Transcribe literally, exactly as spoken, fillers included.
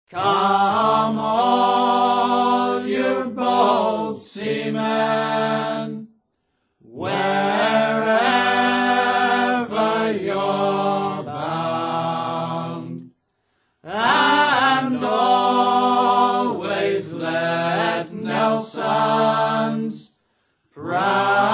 Come all you bold seamen, wherever you're bound, and always let Nelson's proud